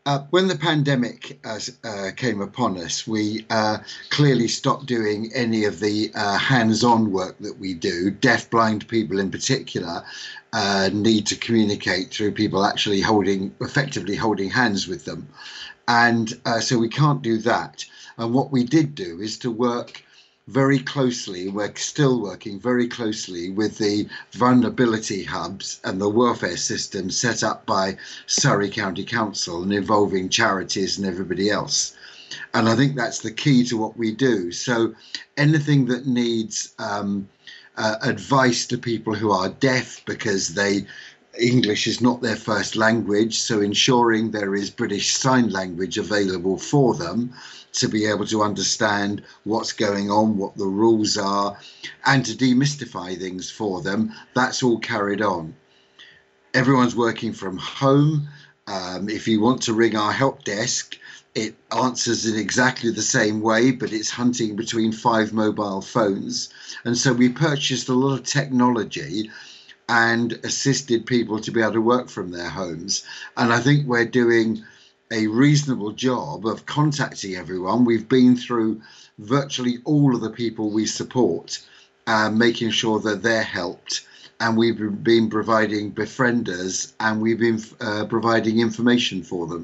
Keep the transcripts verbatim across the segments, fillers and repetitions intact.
Uh, when the pandemic uh, uh, came upon us, we uh, clearly stopped doing any of the uh, hands-on work that we do. Deaf-blind people in particular uh, need to communicate through people actually holding, effectively holding hands with them. And uh, so we can't do that. And what we did do is to work very closely, we're still working very closely with the vulnerability hubs and the welfare system set up by Surrey County Council and involving charities and everybody else. And I think that's the key to what we do. So anything that needs um, uh, advice to people who are deaf because they English is not their first language, so ensuring there is British Sign Language available for them to be able to understand what's going on, what the rules are, and to demystify things for them, that's all carried on. Everyone's working from home. Um, if you want to ring our help desk, it answers in exactly the same way, but it's hunting between five mobile phones. And so we purchased a lot of technology and assisted people to be able to work from their homes. And I think we're doing a reasonable job of contacting everyone. We've been through virtually all of the people we support, uh, making sure that they're helped. And we've been providing befrienders, and we've been uh, providing information for them.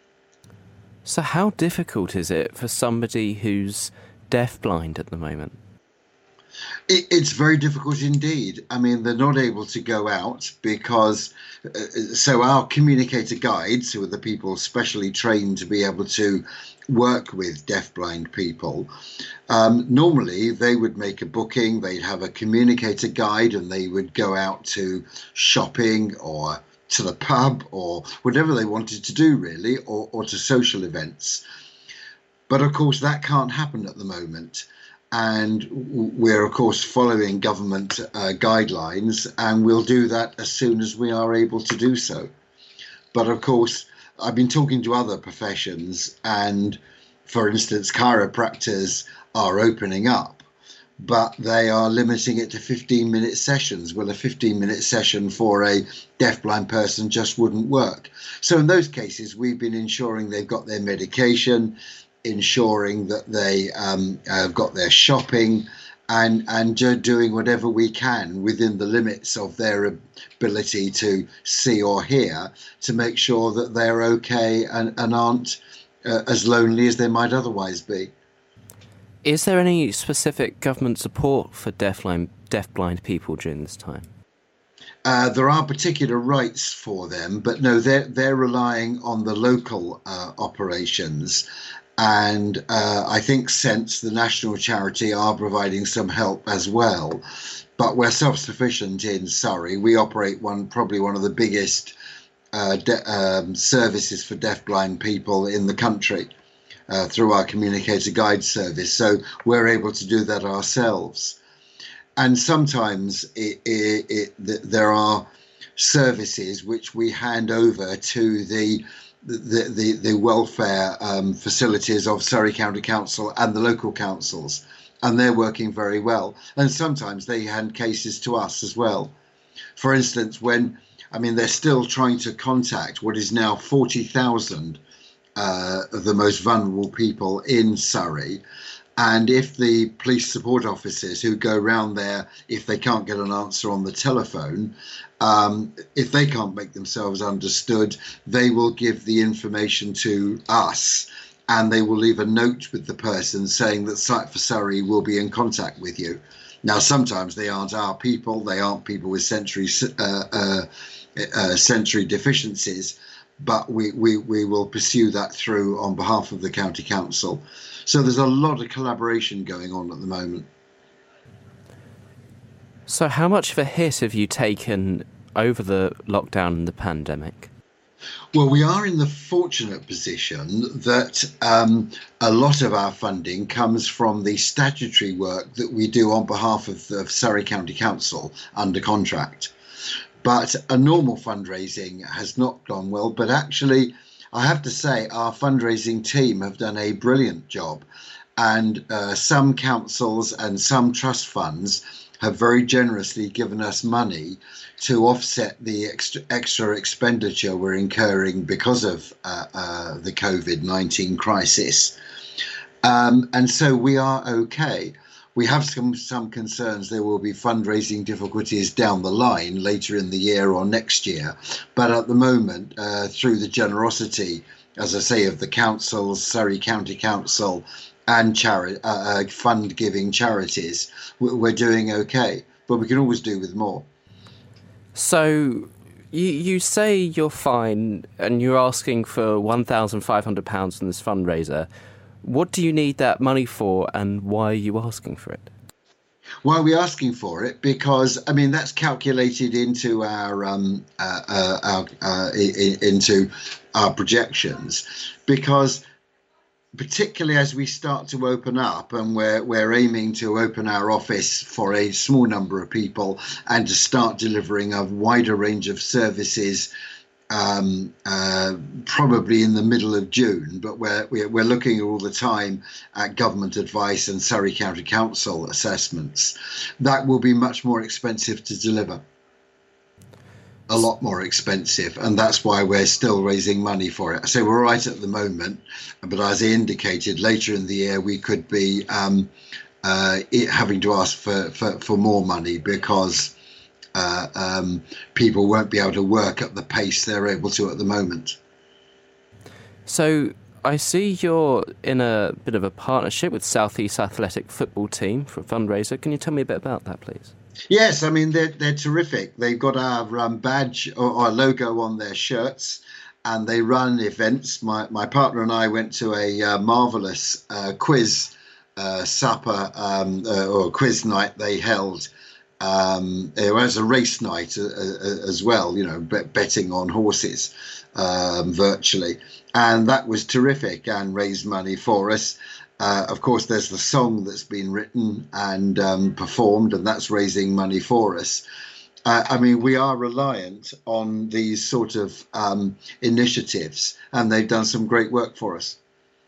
So how difficult is it for somebody who's deaf-blind at the moment? It, it's very difficult indeed. I mean, they're not able to go out because, uh, so our communicator guides, who are the people specially trained to be able to work with deaf-blind people, um, normally they would make a booking, they'd have a communicator guide, and they would go out to shopping or to the pub or whatever they wanted to do, really, or, or to social events. But of course, that can't happen at the moment. And we're, of course, following government uh, guidelines, and we'll do that as soon as we are able to do so. But of course, I've been talking to other professions, and for instance, chiropractors are opening up, but they are limiting it to fifteen minute sessions. Well, a fifteen minute session for a deafblind person just wouldn't work. So in those cases, we've been ensuring they've got their medication, ensuring that they um, have got their shopping, and and uh, doing whatever we can within the limits of their ability to see or hear to make sure that they're okay and, and aren't uh, as lonely as they might otherwise be. Is there any specific government support for deafblind, deafblind people during this time? Uh, there are particular rights for them, but no, they're, they're relying on the local uh, operations. And uh, I think Sense, the national charity, are providing some help as well. But we're self-sufficient in Surrey. We operate one, probably one of the biggest uh, de- um, services for deafblind people in the country uh, through our communicator guide service. So we're able to do that ourselves. And sometimes it, it, it, there are services which we hand over to the The, the, the welfare um, facilities of Surrey County Council and the local councils, and they're working very well. And sometimes they hand cases to us as well. For instance, when, I mean, they're still trying to contact what is now forty thousand uh, of the most vulnerable people in Surrey. And if the police support officers who go round there, if they can't get an answer on the telephone, um, if they can't make themselves understood, they will give the information to us, and they will leave a note with the person saying that Sight for Surrey will be in contact with you. Now, sometimes they aren't our people, they aren't people with sensory, uh, uh, uh, sensory deficiencies, but we, we, we will pursue that through on behalf of the county council. So there's a lot of collaboration going on at the moment. So how much of a hit have you taken over the lockdown and the pandemic? Well, we are in the fortunate position that um, a lot of our funding comes from the statutory work that we do on behalf of the Surrey County Council under contract. But a normal fundraising has not gone well, but actually, I have to say, our fundraising team have done a brilliant job, and uh, some councils and some trust funds have very generously given us money to offset the extra, extra expenditure we're incurring because of uh, uh, the COVID nineteen crisis. Um, and so we are okay. We have some, some concerns there will be fundraising difficulties down the line later in the year or next year. But at the moment, uh, through the generosity, as I say, of the councils, Surrey County Council and chari- uh, fund giving charities, we're doing okay. But we can always do with more. So you, you say you're fine and you're asking for one thousand five hundred pounds from this fundraiser. What do you need that money for, and why are you asking for it? Why are we asking for it? Because, I mean, that's calculated into our um, uh, uh, our uh, into our projections. Because particularly as we start to open up, and we're we're aiming to open our office for a small number of people and to start delivering a wider range of services. Um, uh, probably in the middle of June, but we're, we're we're looking all the time at government advice and Surrey County Council assessments. That will be much more expensive to deliver, a lot more expensive, and that's why we're still raising money for it. So we're right at the moment, but as I indicated, later in the year we could be um, uh, it, having to ask for, for, for more money because Uh, um, people won't be able to work at the pace they're able to at the moment. So I see you're in a bit of a partnership with South East Athletic Football Team for a fundraiser. Can you tell me a bit about that, please? Yes, I mean, they're, they're terrific. They've got our um, badge or our logo on their shirts, and they run events. My, my partner and I went to a uh, marvellous uh, quiz uh, supper um, uh, or quiz night they held. Um, it was a race night uh, uh, as well, you know, bet- betting on horses um, virtually. And that was terrific and raised money for us. Uh, of course, there's the song that's been written and um, performed, and that's raising money for us. Uh, I mean, we are reliant on these sort of um, initiatives, and they've done some great work for us.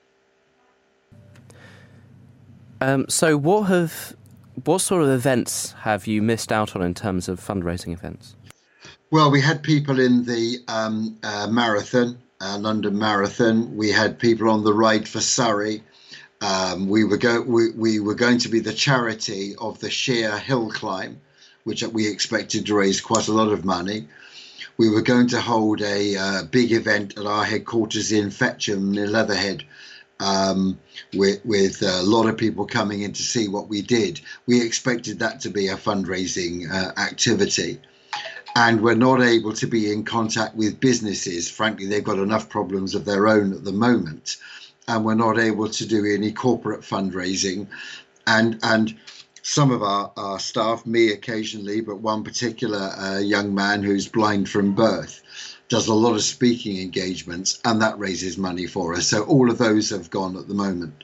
Um, so what have... What sort of events have you missed out on in terms of fundraising events? Well, we had people in the um, uh, marathon, uh, London Marathon. We had people on the Ride for Surrey. Um, we were go- we, we were going to be the charity of the Sheer Hill Climb, which we expected to raise quite a lot of money. We were going to hold a uh, big event at our headquarters in Fetcham, near Leatherhead. Um, with, with a lot of people coming in to see what we did. We expected that to be a fundraising uh, activity. And we're not able to be in contact with businesses. Frankly, they've got enough problems of their own at the moment. And we're not able to do any corporate fundraising. And and some of our, our staff, me occasionally, but one particular uh, young man who's blind from birth, does a lot of speaking engagements, and that raises money for us. So all of those have gone at the moment.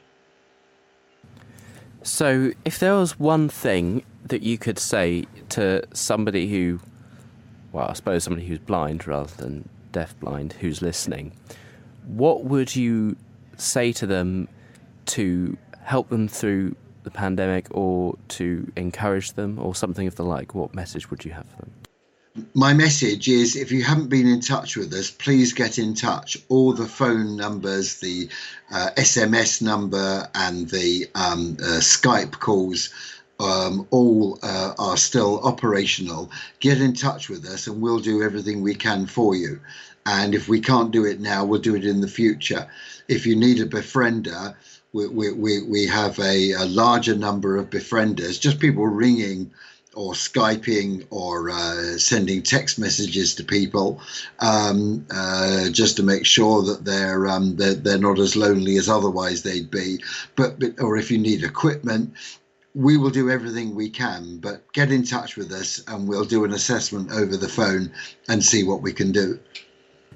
So if there was one thing that you could say to somebody who, well, I suppose somebody who's blind rather than deaf-blind, who's listening, what would you say to them to help them through the pandemic or to encourage them or something of the like? What message would you have for them? My message is, if you haven't been in touch with us, please get in touch. All the phone numbers, the uh, S M S number and the um, uh, Skype calls, um, all uh, are still operational. Get in touch with us and we'll do everything we can for you. And if we can't do it now, we'll do it in the future. If you need a befriender, we, we, we, we have a, a larger number of befrienders, just people ringing or Skyping or uh, sending text messages to people um, uh, just to make sure that they're, um, they're they're not as lonely as otherwise they'd be. But, but or if you need equipment, we will do everything we can. But get in touch with us and we'll do an assessment over the phone and see what we can do.